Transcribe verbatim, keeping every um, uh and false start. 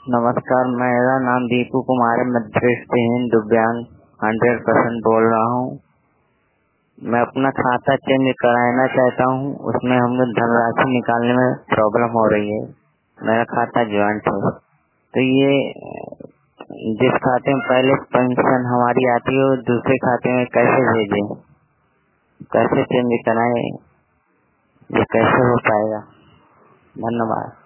नमस्कार, मेरा नाम दीपू कुमार है। मैं दृष्टिहीन दिव्यांग हंड्रेड परसेंट बोल रहा हूँ। मैं अपना खाता चेंज कराना चाहता हूँ। उसमें हमें धनराशि निकालने में प्रॉब्लम हो रही है। मेरा खाता ज्वाइंट है, तो ये जिस खाते में पहले पेंशन हमारी आती है दूसरे खाते में कैसे भेजें, कैसे चेंज कराएं, ये कैसे हो पाएगा? धन्यवाद।